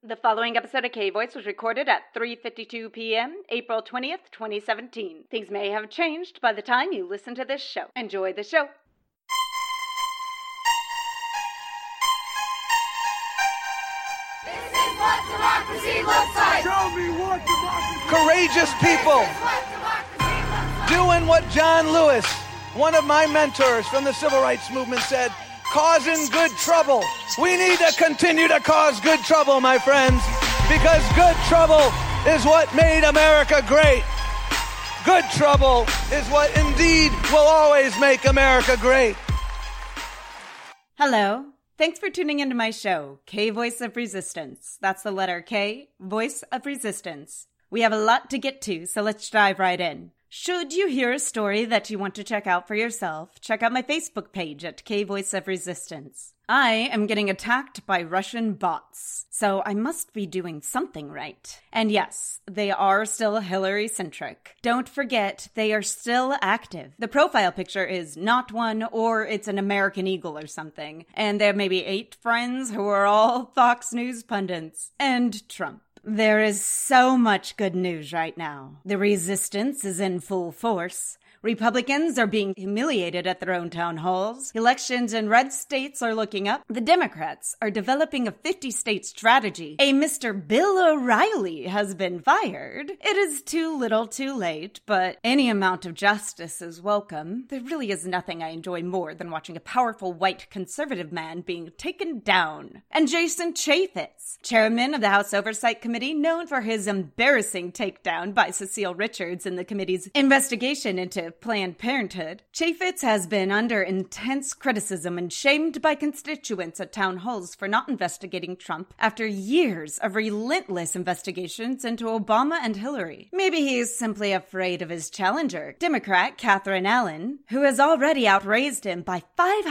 The following episode of K-Voice was recorded at 3:52 p.m., April 20th, 2017. Things may have changed by the time you listen to this show. Enjoy the show. This is what democracy looks like! Show me what democracy Courageous people doing what John Lewis, one of my mentors from the civil rights movement, said, causing good trouble. We need to continue to cause good trouble, my friends, because good trouble is what made America great. Good trouble is what indeed will always make America great. Hello. Thanks for tuning into my show, K Voice of Resistance. That's the letter K, Voice of Resistance. We have a lot to get to, so let's dive right in. Should you hear a story that you want to check out for yourself, check out my Facebook page at K Voice of Resistance. I am getting attacked by Russian bots, so I must be doing something right. And yes, they are still Hillary-centric. Don't forget, they are still active. The profile picture is not one, or it's an American eagle or something. And there may be 8 friends who are all Fox News pundits. And Trump. There is so much good news right now. The resistance is in full force. Republicans are being humiliated at their own town halls. Elections in red states are looking up. The Democrats are developing a 50-state strategy. A Mr. Bill O'Reilly has been fired. It is too little too late, but any amount of justice is welcome. There really is nothing I enjoy more than watching a powerful white conservative man being taken down. And Jason Chaffetz, chairman of the House Oversight Committee, known for his embarrassing takedown by Cecile Richards in the committee's investigation into Planned Parenthood, Chaffetz has been under intense criticism and shamed by constituents at town halls for not investigating Trump after years of relentless investigations into Obama and Hillary. Maybe he is simply afraid of his challenger, Democrat Catherine Allen, who has already outraised him by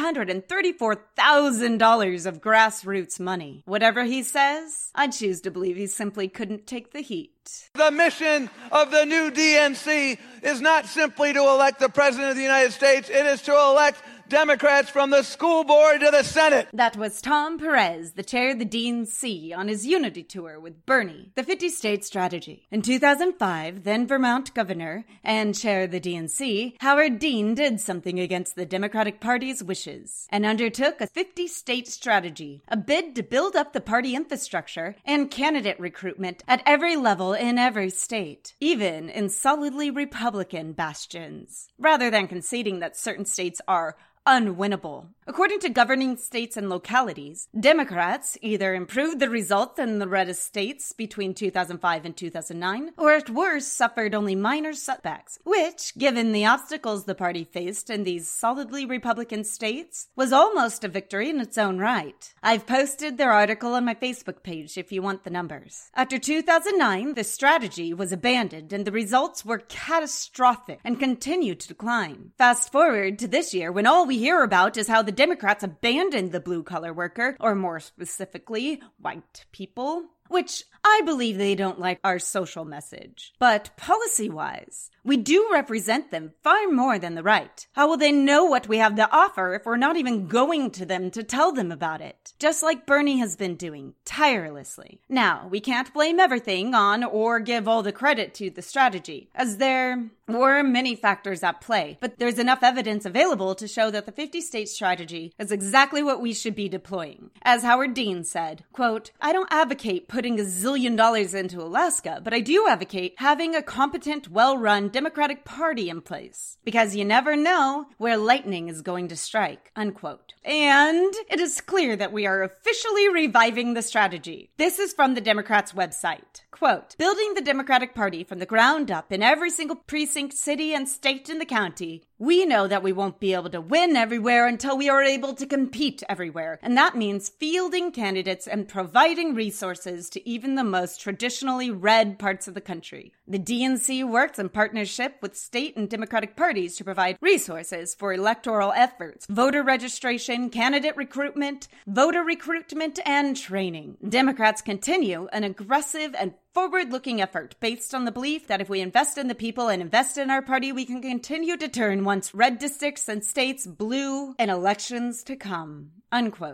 $534,000 of grassroots money. Whatever he says, I choose to believe he simply couldn't take the heat. The mission of the new DNC is not simply to elect the President of the United States, it is to elect Democrats from the school board to the Senate. That was Tom Perez, the chair of the DNC, on his Unity Tour with Bernie, the 50-state strategy. In 2005, then Vermont governor and chair of the DNC, Howard Dean did something against the Democratic Party's wishes and undertook a 50-state strategy, a bid to build up the party infrastructure and candidate recruitment at every level in every state, even in solidly Republican bastions, rather than conceding that certain states are unwinnable. According to governing states and localities, Democrats either improved the results in the reddest states between 2005 and 2009, or at worst suffered only minor setbacks, which, given the obstacles the party faced in these solidly Republican states, was almost a victory in its own right. I've posted their article on my Facebook page if you want the numbers. After 2009, the strategy was abandoned and the results were catastrophic and continued to decline. Fast forward to this year when all we hear about is how the Democrats abandoned the blue-collar worker, or more specifically, white people, which I believe they don't like our social message. But policy-wise, we do represent them far more than the right. How will they know what we have to offer if we're not even going to them to tell them about it? Just like Bernie has been doing, tirelessly. Now, we can't blame everything on or give all the credit to the strategy, as there were many factors at play, but there's enough evidence available to show that the 50-state strategy is exactly what we should be deploying. As Howard Dean said, quote, "I don't advocate putting $1 zillion into Alaska, but I do advocate having a competent, well-run Democratic Party in place, because you never know where lightning is going to strike," unquote. And it is clear that we are officially reviving the strategy. This is from the Democrats' website. Quote, "Building the Democratic Party from the ground up in every single precinct, city, and state in the county, we know that we won't be able to win everywhere until we are able to compete everywhere. And that means fielding candidates and providing resources to even the most traditionally red parts of the country. The DNC works in partnership with state and Democratic parties to provide resources for electoral efforts, voter registration, candidate recruitment, voter recruitment, and training. Democrats continue an aggressive and forward-looking effort based on the belief that if we invest in the people and invest in our party, we can continue to turn once red districts and states blue in elections to come." Unquote.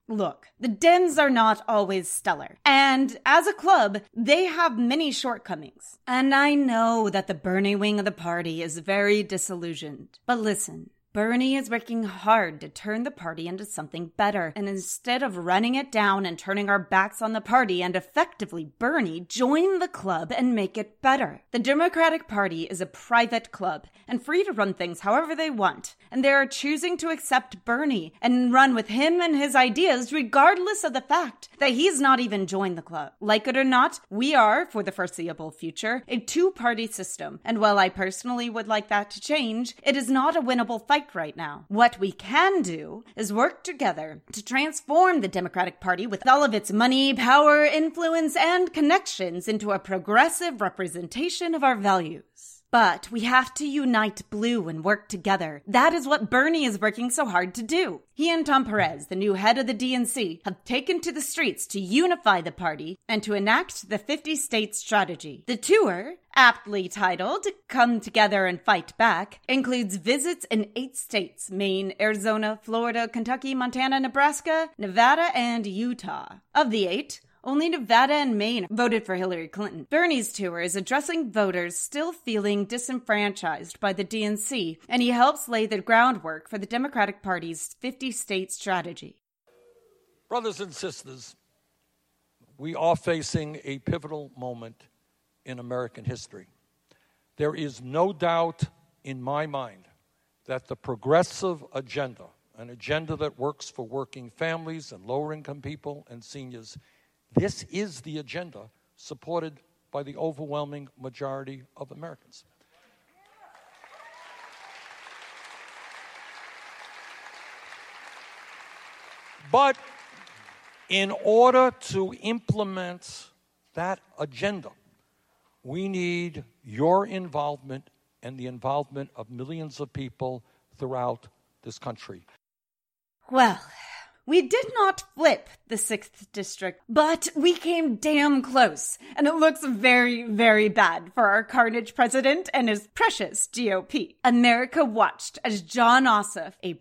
Look, the Dems are not always stellar. And as a club, they have many shortcomings. And I know that the Bernie wing of the party is very disillusioned. But listen, Bernie is working hard to turn the party into something better. And instead of running it down and turning our backs on the party and effectively Bernie, join the club and make it better. The Democratic Party is a private club and free to run things however they want. And they are choosing to accept Bernie and run with him and his ideas regardless of the fact that he's not even joined the club. Like it or not, we are, for the foreseeable future, a two-party system. And while I personally would like that to change, it is not a winnable fight right now. What we can do is work together to transform the Democratic Party with all of its money, power, influence, and connections into a progressive representation of our values. But we have to unite blue and work together. That is what Bernie is working so hard to do. He and Tom Perez, the new head of the DNC, have taken to the streets to unify the party and to enact the 50-state strategy. The tour, aptly titled Come Together and Fight Back, includes visits in 8 states: Maine, Arizona, Florida, Kentucky, Montana, Nebraska, Nevada, and Utah. Of the 8, only Nevada and Maine voted for Hillary Clinton. Bernie's tour is addressing voters still feeling disenfranchised by the DNC, and he helps lay the groundwork for the Democratic Party's 50-state strategy. Brothers and sisters, we are facing a pivotal moment in American history. There is no doubt in my mind that the progressive agenda, an agenda that works for working families and lower-income people and seniors, this is the agenda supported by the overwhelming majority of Americans. But in order to implement that agenda, we need your involvement and the involvement of millions of people throughout this country. Well, we did not flip the 6th district, but we came damn close, and it looks very, very bad for our carnage president and his precious GOP. America watched as Jon Ossoff, a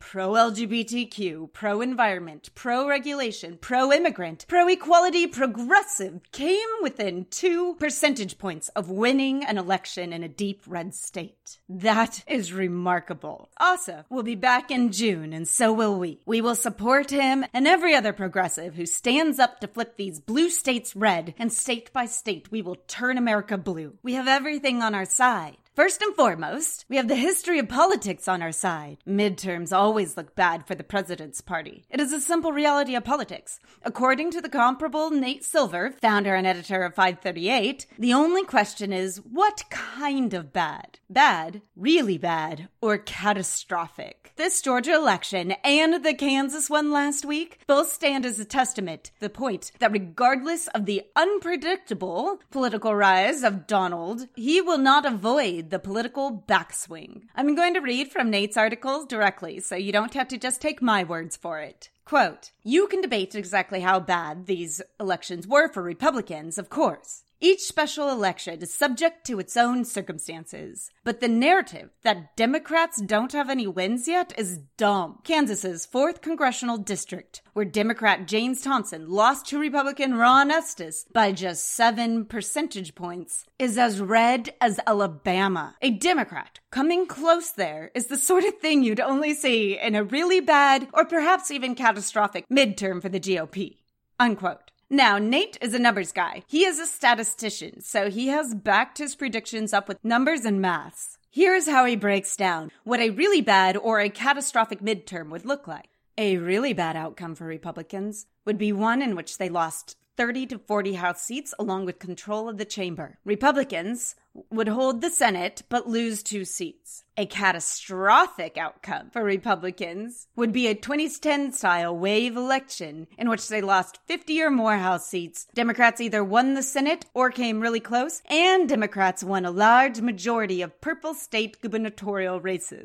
pro-LGBTQ, pro-environment, pro-regulation, pro-immigrant, pro-equality progressive, came within 2 percentage points of winning an election in a deep red state. That is remarkable. Ossoff will be back in June, and so will we. We will support him and every other progressive who stands up to flip these blue states red, and state by state we will turn America blue. We have everything on our side. First and foremost, we have the history of politics on our side. Midterms always look bad for the president's party. It is a simple reality of politics. According to the comparable Nate Silver, founder and editor of 538, the only question is, what kind of bad? Bad, really bad, or catastrophic? This Georgia election and the Kansas one last week both stand as a testament to the point that regardless of the unpredictable political rise of Donald, he will not avoid the political backswing. I'm going to read from Nate's article directly, so you don't have to just take my words for it. Quote, "You can debate exactly how bad these elections were for Republicans, of course. Each special election is subject to its own circumstances. But the narrative that Democrats don't have any wins yet is dumb. Kansas's 4th congressional district, where Democrat James Thompson lost to Republican Ron Estes by just 7 percentage points, is as red as Alabama. A Democrat coming close there is the sort of thing you'd only see in a really bad or perhaps even catastrophic midterm for the GOP." Unquote. Now, Nate is a numbers guy. He is a statistician, so he has backed his predictions up with numbers and maths. Here's how he breaks down what a really bad or a catastrophic midterm would look like. A really bad outcome for Republicans would be one in which they lost 30 to 40 House seats along with control of the chamber. Republicans would hold the Senate but lose 2 seats. A catastrophic outcome for Republicans would be a 2010-style wave election in which they lost 50 or more House seats. Democrats either won the Senate or came really close, and Democrats won a large majority of purple state gubernatorial races.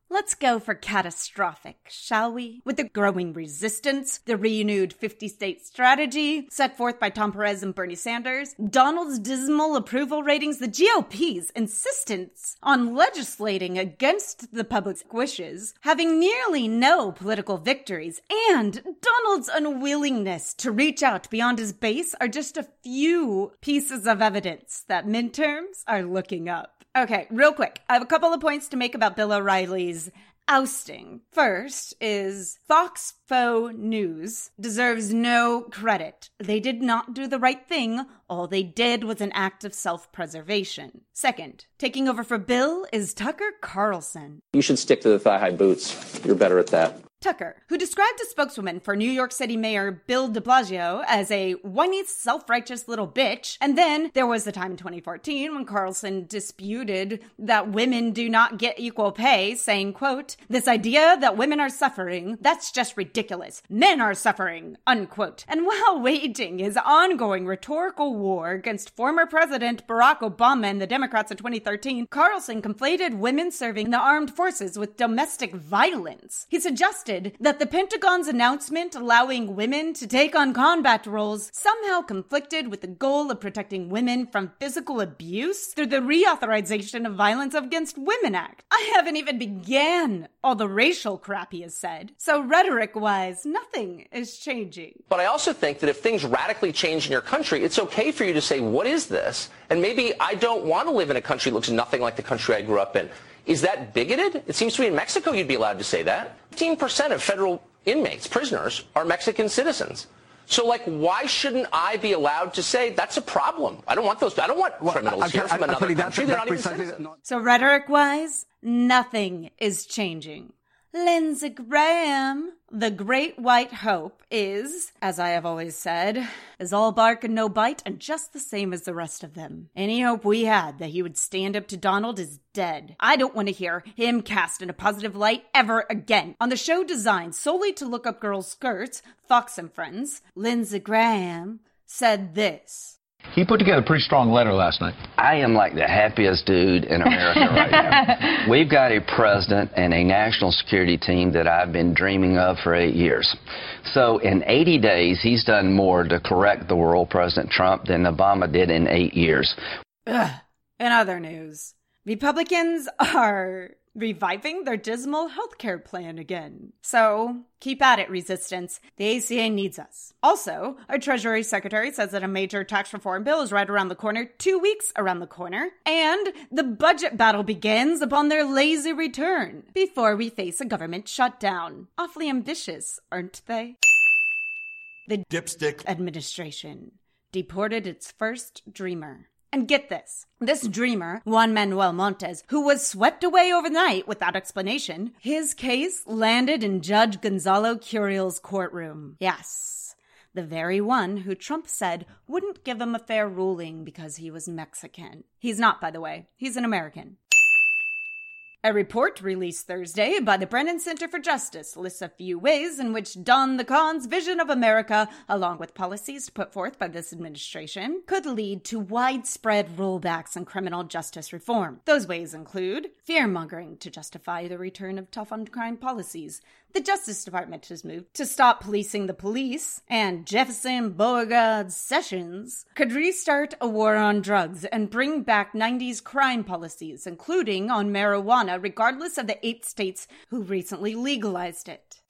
Let's go for catastrophic, shall we? With the growing resistance, the renewed 50-state strategy set forth by Tom Perez and Bernie Sanders, Donald's dismal approval ratings, the GOP's insistence on legislating against the public's wishes, having nearly no political victories, and Donald's unwillingness to reach out beyond his base are just a few pieces of evidence that midterms are looking up. Okay, real quick. I have a couple of points to make about Bill O'Reilly's ousting. First is Fox Faux News deserves no credit. They did not do the right thing. All they did was an act of self-preservation. Second, taking over for Bill is Tucker Carlson. You should stick to the thigh-high boots. You're better at that. Tucker, who described a spokeswoman for New York City Mayor Bill de Blasio as a whiny, self-righteous little bitch. And then there was the time in 2014 when Carlson disputed that women do not get equal pay, saying, quote, "This idea that women are suffering, that's just ridiculous. Men are suffering," unquote. And while waging his ongoing rhetorical war against former President Barack Obama and the Democrats in 2013, Carlson conflated women serving in the armed forces with domestic violence. He suggested that the Pentagon's announcement allowing women to take on combat roles somehow conflicted with the goal of protecting women from physical abuse through the Reauthorization of Violence Against Women Act. I haven't even began all the racial crap he has said. So rhetoric-wise, nothing is changing. But I also think that if things radically change in your country, it's okay for you to say, what is this? And maybe I don't want to live in a country that looks nothing like the country I grew up in. Is that bigoted? It seems to me in Mexico you'd be allowed to say that. 15% of federal inmates, prisoners, are Mexican citizens. So, why shouldn't I be allowed to say that's a problem? I don't want criminals here from another country. They're not even citizens. So rhetoric-wise, nothing is changing. Lindsey Graham, the great white hope, is, as I have always said, is all bark and no bite and just the same as the rest of them. Any hope we had that he would stand up to Donald is dead. I don't want to hear him cast in a positive light ever again. On the show designed solely to look up girls' skirts, Fox and Friends, Lindsey Graham said this. He put together a pretty strong letter last night. I am like the happiest dude in America right now. We've got a president and a national security team that I've been dreaming of for 8 years. So in 80 days, he's done more to correct the world, President Trump, than Obama did in 8 years. In other news, Republicans are reviving their dismal healthcare plan again. So, keep at it, resistance. The ACA needs us. Also, our Treasury Secretary says that a major tax reform bill is right around the corner, 2 weeks around the corner, and the budget battle begins upon their lazy return before we face a government shutdown. Awfully ambitious, aren't they? The Dipstick administration deported its first dreamer. And get this, this dreamer, Juan Manuel Montes, who was swept away overnight without explanation, his case landed in Judge Gonzalo Curiel's courtroom. Yes, the very one who Trump said wouldn't give him a fair ruling because he was Mexican. He's not, by the way. He's an American. A report released Thursday by the Brennan Center for Justice lists a few ways in which Don the Khan's vision of America, along with policies put forth by this administration, could lead to widespread rollbacks in criminal justice reform. Those ways include fear-mongering to justify the return of tough-on-crime policies. The Justice Department has moved to stop policing the police, and Jefferson Beauregard Sessions could restart a war on drugs and bring back 90s crime policies, including on marijuana, regardless of the 8 states who recently legalized it.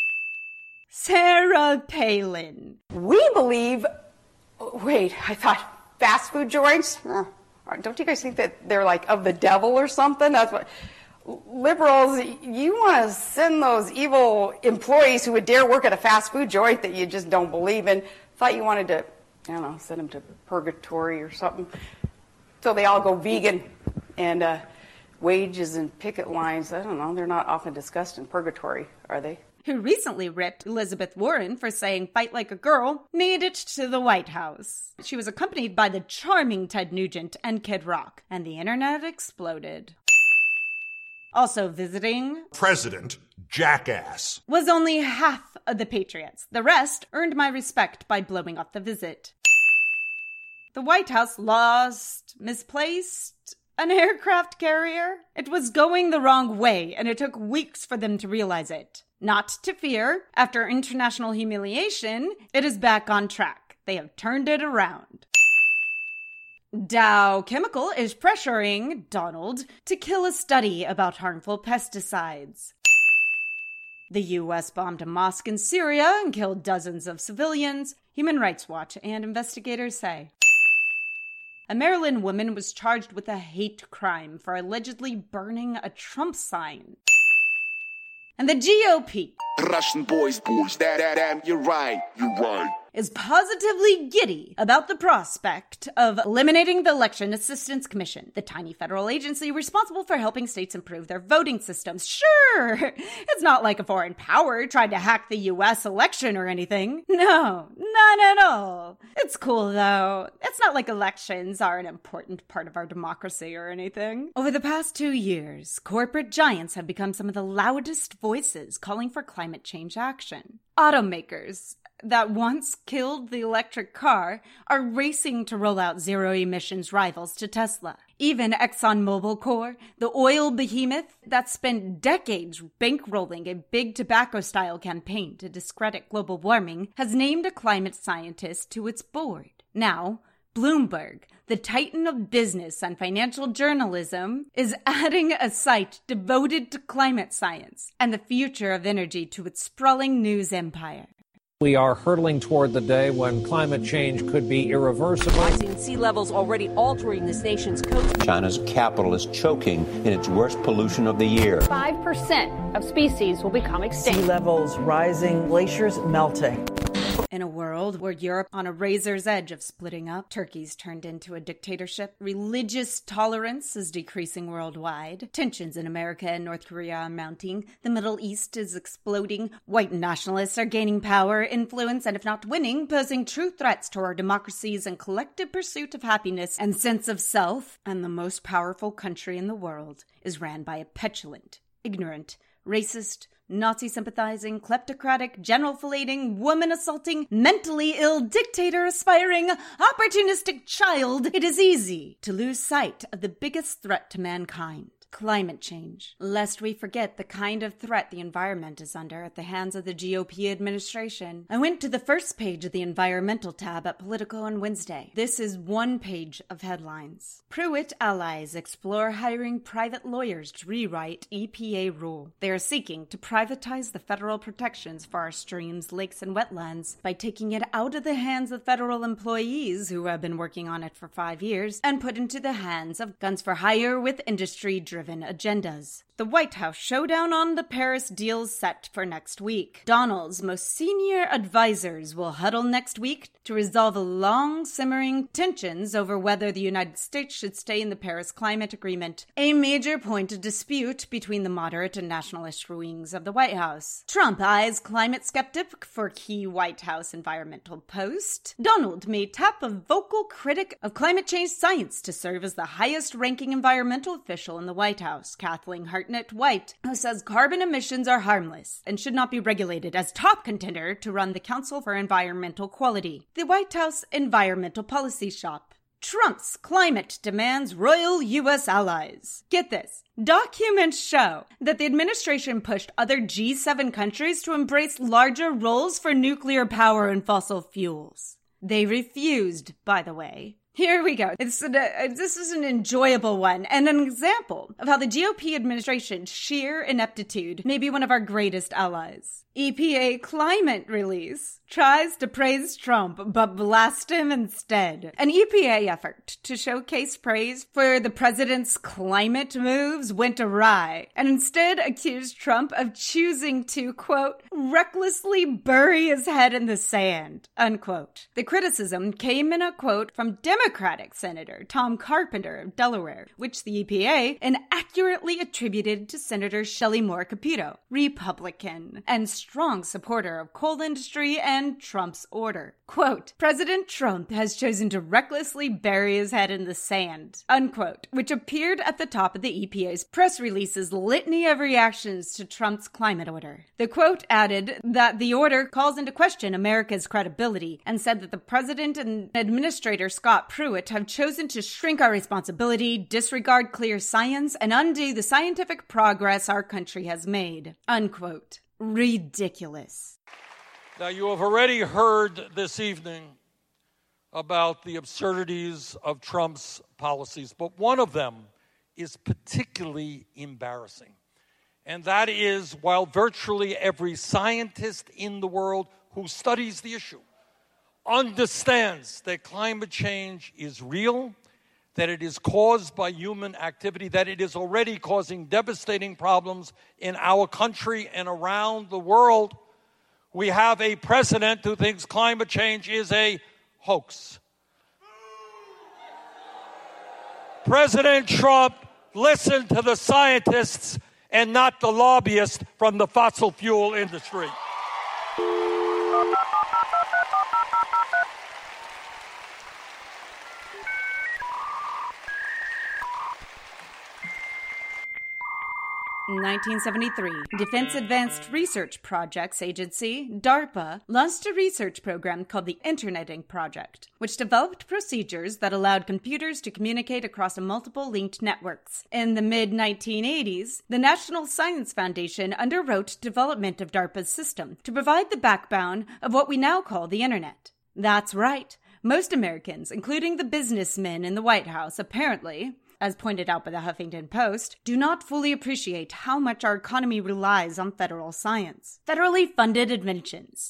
Sarah Palin. We believe... Wait, I thought fast food joints? Don't you guys think that they're like of the devil or something? That's what... Liberals, you want to send those evil employees who would dare work at a fast food joint that you just don't believe in. Thought you wanted to, send them to purgatory or something. So they all go vegan. And wages and picket lines, I don't know, they're not often discussed in purgatory, are they? Who recently ripped Elizabeth Warren for saying fight like a girl, made it to the White House. She was accompanied by the charming Ted Nugent and Kid Rock, and the internet exploded. Also visiting President Jackass was only half of the Patriots. The rest earned my respect by blowing off the visit. The White House lost, misplaced, An aircraft carrier? It was going the wrong way, and it took weeks for them to realize it. Not to fear, after international humiliation, it is back on track. They have turned it around. Dow Chemical is pressuring Donald to kill a study about harmful pesticides. The U.S. bombed a mosque in Syria and killed dozens of civilians, Human Rights Watch and investigators say. A Maryland woman was charged with a hate crime for allegedly burning a Trump sign. And the GOP, Russian boys, you're right, is positively giddy about the prospect of eliminating the Election Assistance Commission, the tiny federal agency responsible for helping states improve their voting systems. Sure, it's not like a foreign power tried to hack the U.S. election or anything. No, not at all. It's cool, though. It's not like elections are an important part of our democracy or anything. Over the past 2 years, corporate giants have become some of the loudest voices calling for climate change action. Automakers that once killed the electric car are racing to roll out zero-emissions rivals to Tesla. Even ExxonMobil Corp, the oil behemoth that spent decades bankrolling a big tobacco-style campaign to discredit global warming, has named a climate scientist to its board. Now, Bloomberg, the titan of business and financial journalism, is adding a site devoted to climate science and the future of energy to its sprawling news empire. We are hurtling toward the day when climate change could be irreversible. Rising sea levels already altering this nation's coast. China's capital is choking in its worst pollution of the year. 5% of species will become extinct. Sea levels rising, glaciers melting. In a world where Europe on a razor's edge of splitting up, Turkey's turned into a dictatorship, religious tolerance is decreasing worldwide, tensions in America and North Korea are mounting, the Middle East is exploding, white nationalists are gaining power, influence, and if not winning, posing true threats to our democracies and collective pursuit of happiness and sense of self, and the most powerful country in the world is ran by a petulant, ignorant, racist, Nazi-sympathizing, kleptocratic, general-filleting, woman-assaulting, mentally ill, dictator-aspiring, opportunistic child. It is easy to lose sight of the biggest threat to mankind. Climate change, lest we forget the kind of threat the environment is under at the hands of the GOP administration. I went to the first page of the environmental tab at Politico on Wednesday. This is one page of headlines. Pruitt allies explore hiring private lawyers to rewrite EPA rule. They are seeking to privatize the federal protections for our streams, lakes, and wetlands by taking it out of the hands of federal employees who have been working on it for 5 years and put into the hands of guns for hire with industry-driven agendas. The White House showdown on the Paris deal set for next week. Donald's most senior advisors will huddle next week to resolve long-simmering tensions over whether the United States should stay in the Paris Climate Agreement, a major point of dispute between the moderate and nationalist wings of the White House. Trump eyes climate skeptic for key White House environmental post. Donald may tap a vocal critic of climate change science to serve as the highest-ranking environmental official in the White House, Kathleen Hartnett-White, who says carbon emissions are harmless and should not be regulated, as top contender to run the Council for Environmental Quality. The White House Environmental Policy Shop. Trump's climate demands royal U.S. allies. Get this. Documents show that the administration pushed other G7 countries to embrace larger roles for nuclear power and fossil fuels. They refused, by the way. Here we go. This is an enjoyable one and an example of how the GOP administration's sheer ineptitude may be one of our greatest allies. EPA climate release tries to praise Trump, but blast him instead. An EPA effort to showcase praise for the president's climate moves went awry, and instead accused Trump of choosing to, quote, recklessly bury his head in the sand, unquote. The criticism came in a quote from Democratic Senator Tom Carpenter of Delaware, which the EPA inaccurately attributed to Senator Shelley Moore Capito, Republican, and strong supporter of coal industry and Trump's order. Quote, President Trump has chosen to recklessly bury his head in the sand, unquote, which appeared at the top of the EPA's press release's litany of reactions to Trump's climate order. The quote added that the order calls into question America's credibility and said that the president and Administrator Scott Pruitt have chosen to shrink our responsibility, disregard clear science, and undo the scientific progress our country has made. Unquote. Ridiculous. Now, you have already heard this evening about the absurdities of Trump's policies, but one of them is particularly embarrassing. And that is, while virtually every scientist in the world who studies the issue understands that climate change is real, that it is caused by human activity, that it is already causing devastating problems in our country and around the world, we have a president who thinks climate change is a hoax. President Trump listened to the scientists and not the lobbyists from the fossil fuel industry. In 1973, Defense Advanced Research Projects Agency, DARPA, launched a research program called the Interneting Project, which developed procedures that allowed computers to communicate across multiple linked networks. In the mid-1980s, the National Science Foundation underwrote development of DARPA's system to provide the backbone of what we now call the Internet. That's right. Most Americans, including the businessmen in the White House, apparently, as pointed out by the Huffington Post, do not fully appreciate how much our economy relies on federal science. Federally funded inventions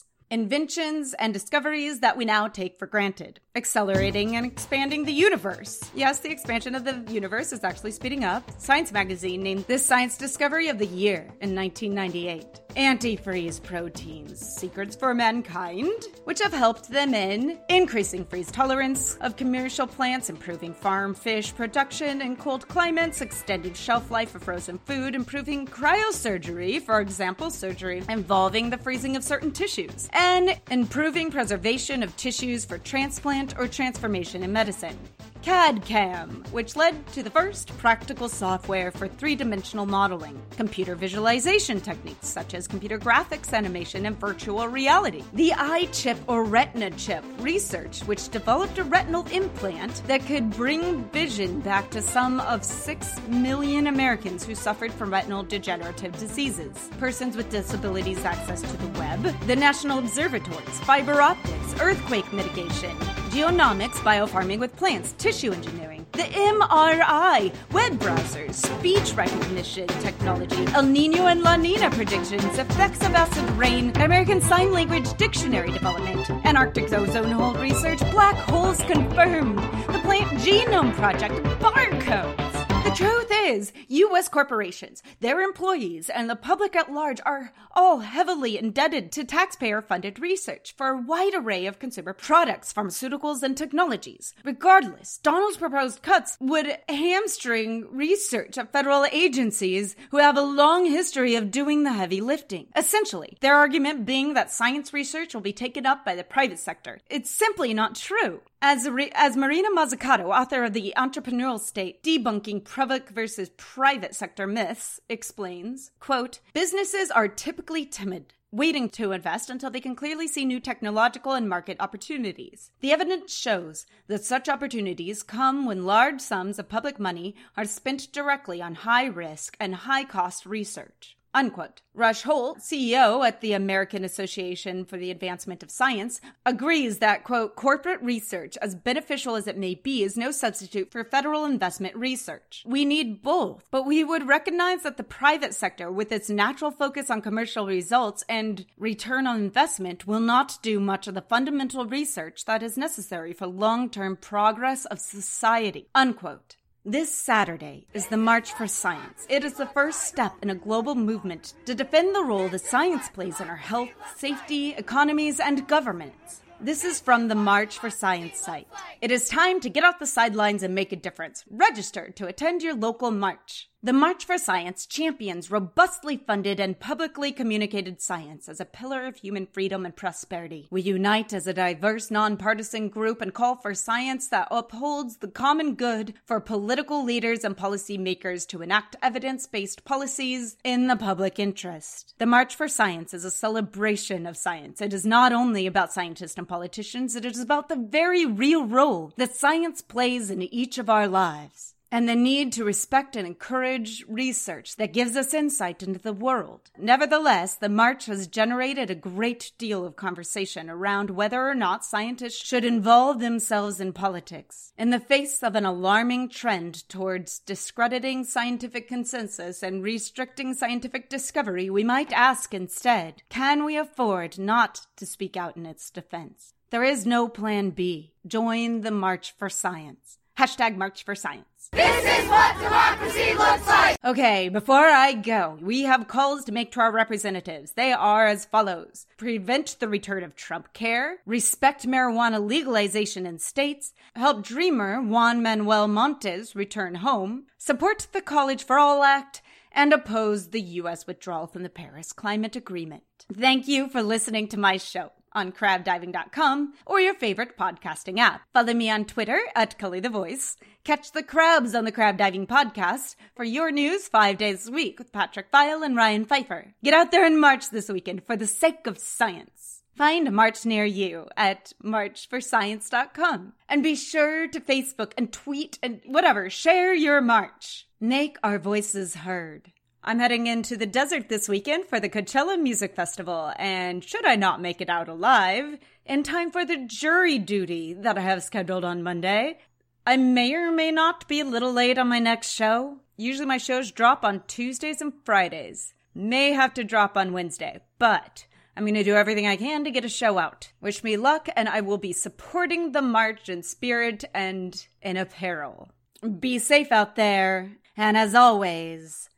and discoveries that we now take for granted, accelerating and expanding the universe. Yes, the expansion of the universe is actually speeding up. Science magazine named this science discovery of the year in 1998. Antifreeze proteins, secrets for mankind, which have helped them in increasing freeze tolerance of commercial plants, improving farm fish production in cold climates, extending shelf life of frozen food, improving cryosurgery, for example, surgery involving the freezing of certain tissues, and improving preservation of tissues for transplant or transformation in medicine. CAD-CAM, which led to the first practical software for three-dimensional modeling, computer visualization techniques such as computer graphics animation and virtual reality, the eye chip or retina chip research, which developed a retinal implant that could bring vision back to some of 6 million Americans who suffered from retinal degenerative diseases, persons with disabilities access to the web, the national observatories, fiber optics, earthquake mitigation, genomics, biofarming with plants, tissue engineering, the MRI, web browsers, speech recognition technology, El Nino and La Nina predictions, effects of acid rain, American Sign Language dictionary development, Antarctic ozone hole research, black holes confirmed, the Plant Genome Project, barcodes. The truth is, U.S. corporations, their employees, and the public at large are all heavily indebted to taxpayer-funded research for a wide array of consumer products, pharmaceuticals, and technologies. Regardless, Donald's proposed cuts would hamstring research at federal agencies who have a long history of doing the heavy lifting. Essentially, their argument being that science research will be taken up by the private sector. It's simply not true. As Marina Mazzucato, author of The Entrepreneurial State, Debunking Public versus Private Sector Myths, explains, quote, businesses are typically timid, waiting to invest until they can clearly see new technological and market opportunities. The evidence shows that such opportunities come when large sums of public money are spent directly on high-risk and high-cost research. Unquote. Rush Holt, CEO at the American Association for the Advancement of Science, agrees that, quote, corporate research, as beneficial as it may be, is no substitute for federal investment research. We need both, but we would recognize that the private sector, with its natural focus on commercial results and return on investment, will not do much of the fundamental research that is necessary for long-term progress of society. Unquote. This Saturday is the March for Science. It is the first step in a global movement to defend the role that science plays in our health, safety, economies, and governments. This is from the March for Science site. It is time to get off the sidelines and make a difference. Register to attend your local march. The March for Science champions robustly funded and publicly communicated science as a pillar of human freedom and prosperity. We unite as a diverse, nonpartisan group and call for science that upholds the common good for political leaders and policymakers to enact evidence-based policies in the public interest. The March for Science is a celebration of science. It is not only about scientists and politicians, it is about the very real role that science plays in each of our lives, and the need to respect and encourage research that gives us insight into the world. Nevertheless, the march has generated a great deal of conversation around whether or not scientists should involve themselves in politics. In the face of an alarming trend towards discrediting scientific consensus and restricting scientific discovery, we might ask instead, can we afford not to speak out in its defense? There is no plan B. Join the March for Science. #March for Science. This is what democracy looks like! Okay, before I go, we have calls to make to our representatives. They are as follows. Prevent the return of Trump care, respect marijuana legalization in states, help dreamer Juan Manuel Montes return home, support the College for All Act, and oppose the U.S. withdrawal from the Paris Climate Agreement. Thank you for listening to my show on crabdiving.com or your favorite podcasting app. Follow me on Twitter at Cully the Voice. Catch the crabs on the Crab Diving Podcast for your news 5 days a week with Patrick File and Ryan Pfeiffer. Get out there and march this weekend for the sake of science. Find a march near you at marchforscience.com. And be sure to Facebook and tweet and whatever, share your march. Make our voices heard. I'm heading into the desert this weekend for the Coachella Music Festival, and should I not make it out alive, in time for the jury duty that I have scheduled on Monday, I may or may not be a little late on my next show. Usually my shows drop on Tuesdays and Fridays. May have to drop on Wednesday, but I'm going to do everything I can to get a show out. Wish me luck, and I will be supporting the march in spirit and in apparel. Be safe out there, and as always,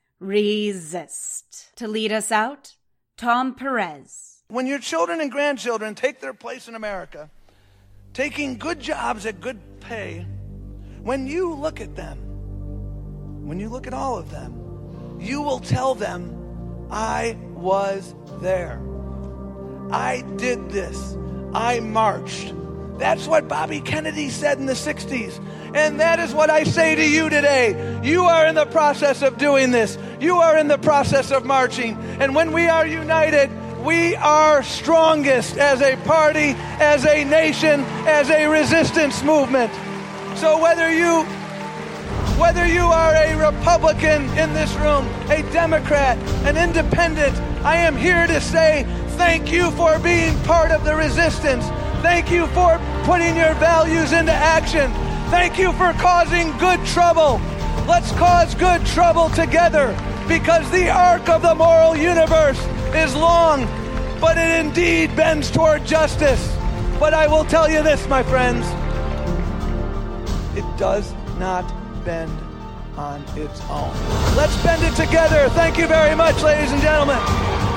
resist. To lead us out, Tom Perez. When your children and grandchildren take their place in America, taking good jobs at good pay, when you look at them, when you look at all of them, you will tell them, I was there. I did this. I marched. That's what Bobby Kennedy said in the 60s. And that is what I say to you today. You are in the process of doing this. You are in the process of marching. And when we are united, we are strongest as a party, as a nation, as a resistance movement. So whether you are a Republican in this room, a Democrat, an independent, I am here to say thank you for being part of the resistance. Thank you for putting your values into action. Thank you for causing good trouble. Let's cause good trouble together, because the arc of the moral universe is long, but it indeed bends toward justice. But I will tell you this, my friends, it does not bend on its own. Let's bend it together. Thank you very much, ladies and gentlemen.